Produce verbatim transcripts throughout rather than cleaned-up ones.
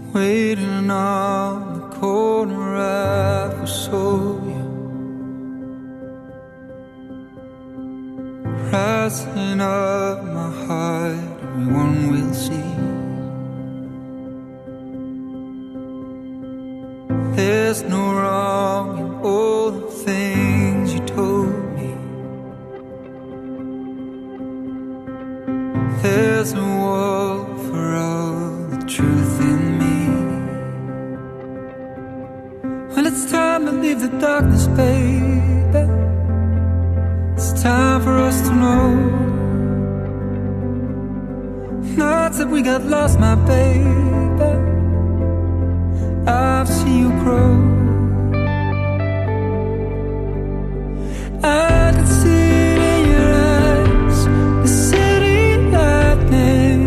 waiting on the corner I saw you, rising up my heart, everyone will see. There's no wrong in all the things you told me. There's a wall for all the truth in me. Well, it's time to leave the darkness, baby. It's time for us to know. Not that we got lost, my baby. I've seen you grow. I can see it in your eyes, the city lightning.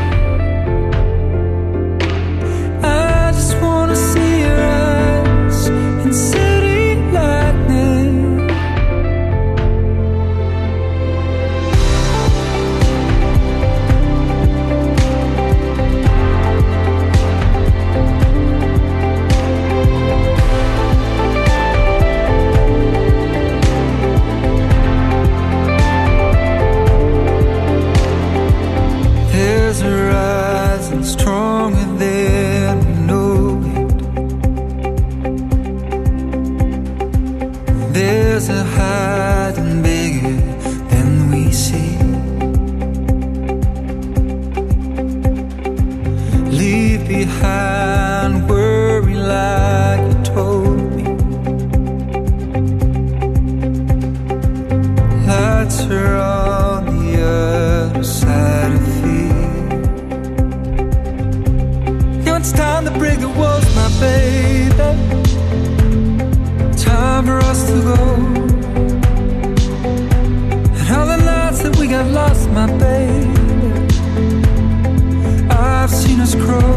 I just wanna see your eyes in city lightning. Stronger than we know it. There's a hiding bigger than we see. Leave behind worry like you told me. Lights are on the other side of fear. It's time to break the walls, my baby. Time for us to go. And all the nights that we got lost, my baby, I've seen us grow.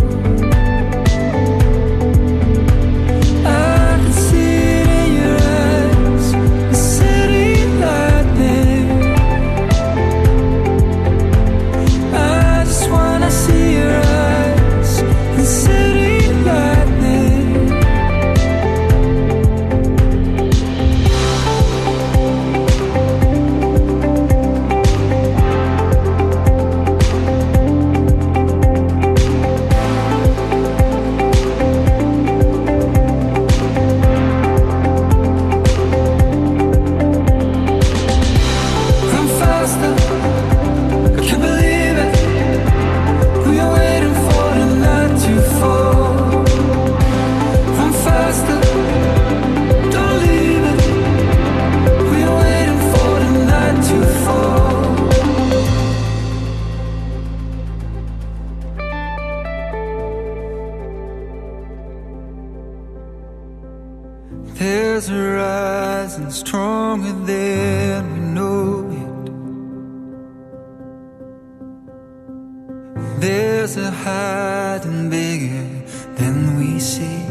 There's a rising stronger than we know it. There's a hiding bigger than we see.